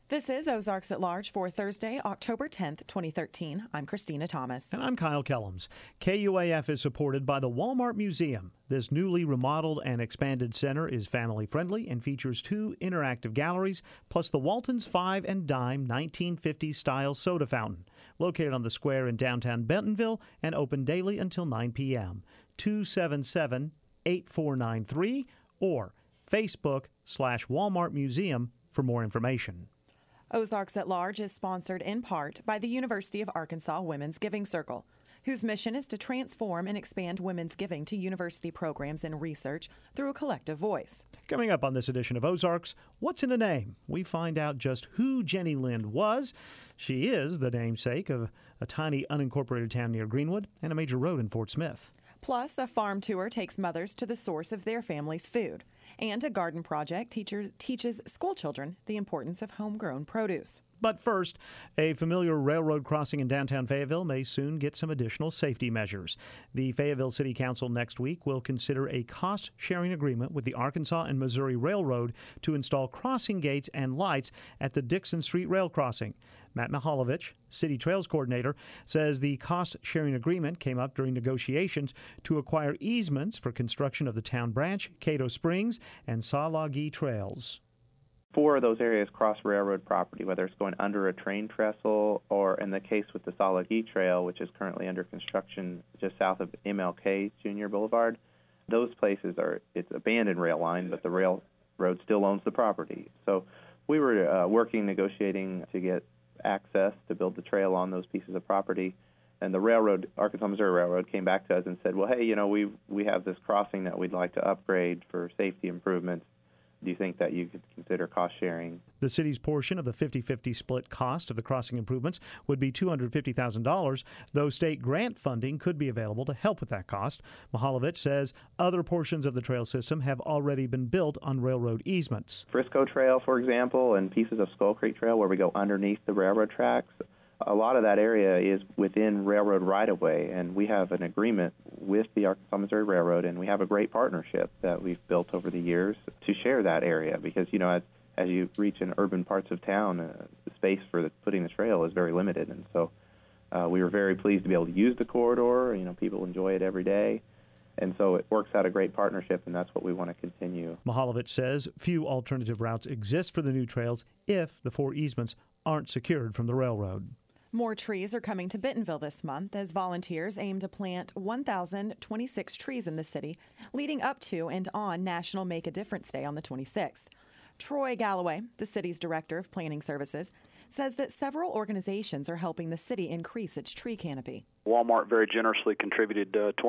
This is Ozarks at Large for Thursday, October 10th, 2013. I'm Christina Thomas. And I'm Kyle Kellums. KUAF is supported by the Walmart Museum. This newly remodeled and expanded center is family-friendly and features 2 interactive galleries, plus the Walton's 5 and Dime 1950s-style soda fountain, located on the square in downtown Bentonville and open daily until 9 p.m. 277-8493 or Facebook/Walmart Museum for more information. Ozarks at Large is sponsored in part by the University of Arkansas Women's Giving Circle, whose mission is to transform and expand women's giving to university programs and research through a collective voice. Coming up on this edition of Ozarks, What's in a Name? We find out just who Jenny Lind was. She is the namesake of a tiny unincorporated town near Greenwood and a major road in Fort Smith. Plus, a farm tour takes mothers to the source of their family's food. And a garden project teaches school children the importance of homegrown produce. But first, a familiar railroad crossing in downtown Fayetteville may soon get some additional safety measures. The Fayetteville City Council next week will consider a cost-sharing agreement with the Arkansas and Missouri Railroad to install crossing gates and lights at the Dixon Street Rail crossing. Matt Mihalovich, City Trails Coordinator, says the cost-sharing agreement came up during negotiations to acquire easements for construction of the Town Branch, Cato Springs, and Salagi trails. 4 of those areas cross railroad property, whether it's going under a train trestle or, in the case with the Salagi Trail, which is currently under construction just south of MLK Junior Boulevard. Those places it's abandoned rail line, but the railroad still owns the property. So we were negotiating to get access to build the trail on those pieces of property. And the railroad, Arkansas Missouri Railroad, came back to us and said, well, hey, we have this crossing that we'd like to upgrade for safety improvements. Do you think that you could consider cost sharing? The city's portion of the 50-50 split cost of the crossing improvements would be $250,000, though state grant funding could be available to help with that cost. Mihalovich says other portions of the trail system have already been built on railroad easements. Frisco Trail, for example, and pieces of Skull Creek Trail where we go underneath the railroad tracks. A lot of that area is within railroad right-of-way, and we have an agreement with the Arkansas Missouri Railroad, and we have a great partnership that we've built over the years to share that area because, as you reach in urban parts of town, the space for putting the trail is very limited, and so we were very pleased to be able to use the corridor. People enjoy it every day. And so it works out a great partnership, and that's what we want to continue. Mihalovich says few alternative routes exist for the new trails if the 4 easements aren't secured from the railroad. More trees are coming to Bentonville this month as volunteers aim to plant 1,026 trees in the city, leading up to and on National Make a Difference Day on the 26th. Troy Galloway, the city's director of planning services, says that several organizations are helping the city increase its tree canopy. Walmart very generously contributed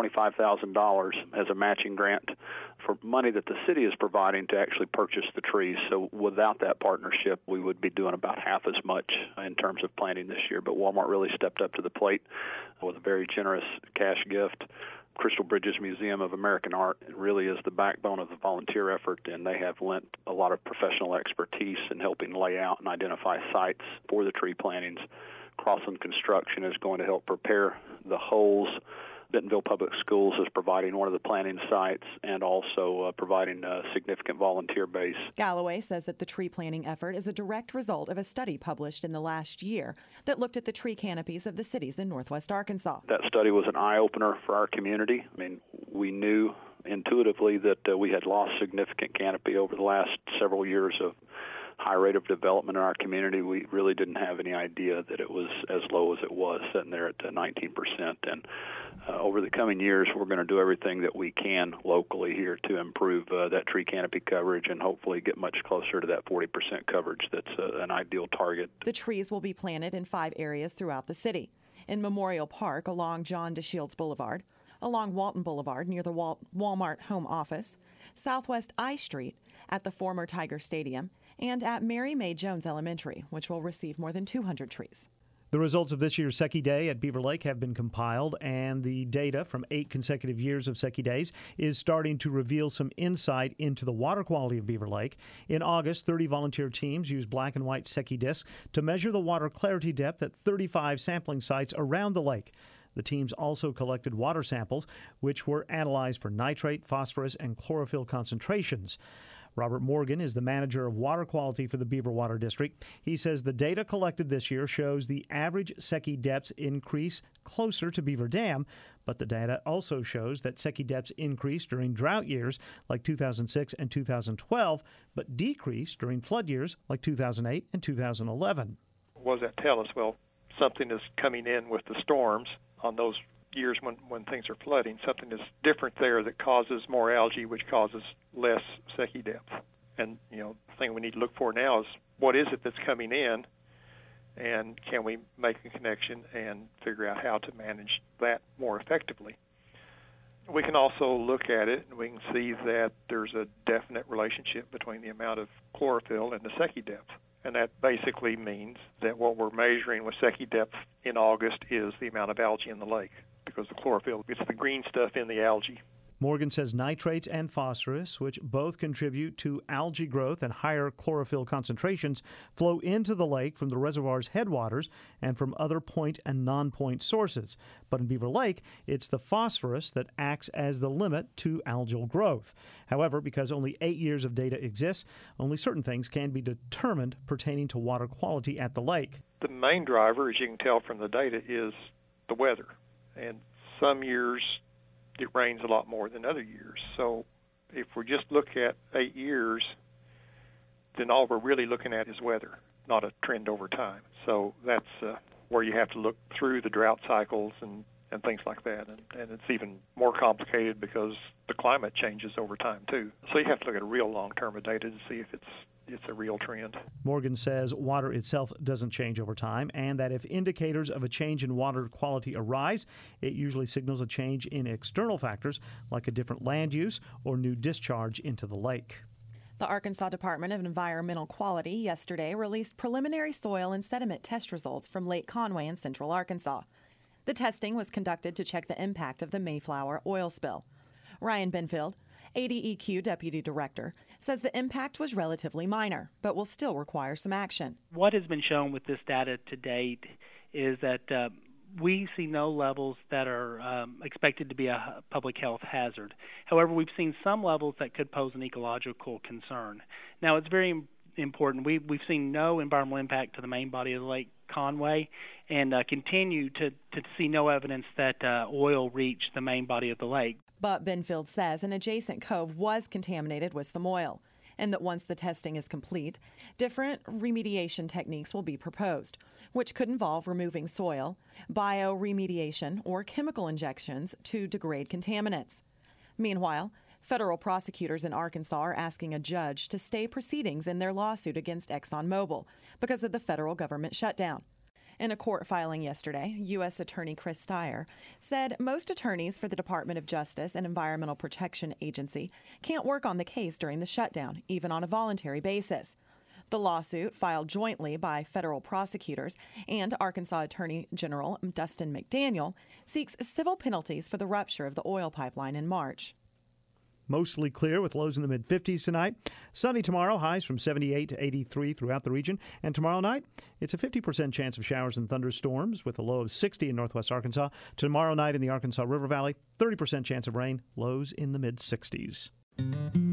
$25,000 as a matching grant for money that the city is providing to actually purchase the trees. So without that partnership, we would be doing about half as much in terms of planting this year. But Walmart really stepped up to the plate with a very generous cash gift. Crystal Bridges Museum of American Art really is the backbone of the volunteer effort, and they have lent a lot of professional expertise in helping lay out and identify sites for the tree plantings. Crossland Construction is going to help prepare the holes. Bentonville Public Schools is providing one of the planting sites and also providing a significant volunteer base. Galloway says that the tree planting effort is a direct result of a study published in the last year that looked at the tree canopies of the cities in northwest Arkansas. That study was an eye-opener for our community. We knew intuitively that we had lost significant canopy over the last several years of high rate of development in our community. We really didn't have any idea that it was as low as it was, sitting there at 19%. And over the coming years, we're going to do everything that we can locally here to improve that tree canopy coverage and hopefully get much closer to that 40% coverage that's an ideal target. The trees will be planted in 5 areas throughout the city. In Memorial Park along John DeShields Boulevard, along Walton Boulevard near the Walmart home office, Southwest I Street at the former Tiger Stadium, and at Mary May Jones Elementary, which will receive more than 200 trees. The results of this year's Secchi Day at Beaver Lake have been compiled, and the data from 8 consecutive years of Secchi Days is starting to reveal some insight into the water quality of Beaver Lake. In August, 30 volunteer teams used black and white Secchi discs to measure the water clarity depth at 35 sampling sites around the lake. The teams also collected water samples, which were analyzed for nitrate, phosphorus, and chlorophyll concentrations. Robert Morgan is the manager of water quality for the Beaver Water District. He says the data collected this year shows the average Secchi depths increase closer to Beaver Dam, but the data also shows that Secchi depths increased during drought years like 2006 and 2012, but decreased during flood years like 2008 and 2011. What does that tell us? Well, something is coming in with the storms on those years when things are flooding. Something is different there that causes more algae, which causes less Secchi depth. And, the thing we need to look for now is what is it that's coming in, and can we make a connection and figure out how to manage that more effectively? We can also look at it, and we can see that there's a definite relationship between the amount of chlorophyll and the Secchi depth. And that basically means that what we're measuring with Secchi depth in August is the amount of algae in the lake, because the chlorophyll, it's the green stuff in the algae. Morgan says nitrates and phosphorus, which both contribute to algae growth and higher chlorophyll concentrations, flow into the lake from the reservoir's headwaters and from other point and non-point sources. But in Beaver Lake, it's the phosphorus that acts as the limit to algal growth. However, because only 8 years of data exists, only certain things can be determined pertaining to water quality at the lake. The main driver, as you can tell from the data, is the weather. And some years it rains a lot more than other years. So if we just look at 8 years, then all we're really looking at is weather, not a trend over time. So that's where you have to look through the drought cycles and things like that. And it's even more complicated because the climate changes over time, too. So you have to look at a real long-term of data to see if it's a real trend. Morgan says water itself doesn't change over time, and that if indicators of a change in water quality arise, it usually signals a change in external factors like a different land use or new discharge into the lake. The Arkansas Department of Environmental Quality yesterday released preliminary soil and sediment test results from Lake Conway in central Arkansas. The testing was conducted to check the impact of the Mayflower oil spill. Ryan Benfield, ADEQ Deputy Director, says the impact was relatively minor, but will still require some action. What has been shown with this data to date is that we see no levels that are expected to be a public health hazard. However, we've seen some levels that could pose an ecological concern. Now, it's very important. We've seen no environmental impact to the main body of the Lake Conway, and continue to see no evidence that oil reached the main body of the lake. But Benfield says an adjacent cove was contaminated with some oil, and that once the testing is complete, different remediation techniques will be proposed, which could involve removing soil, bioremediation, or chemical injections to degrade contaminants. Meanwhile, federal prosecutors in Arkansas are asking a judge to stay proceedings in their lawsuit against ExxonMobil because of the federal government shutdown. In a court filing yesterday, U.S. Attorney Chris Steyer said most attorneys for the Department of Justice and Environmental Protection Agency can't work on the case during the shutdown, even on a voluntary basis. The lawsuit, filed jointly by federal prosecutors and Arkansas Attorney General Dustin McDaniel, seeks civil penalties for the rupture of the oil pipeline in March. Mostly clear with lows in the mid-50s tonight. Sunny tomorrow, highs from 78 to 83 throughout the region. And tomorrow night, it's a 50% chance of showers and thunderstorms with a low of 60 in northwest Arkansas. Tomorrow night in the Arkansas River Valley, 30% chance of rain, lows in the mid-60s.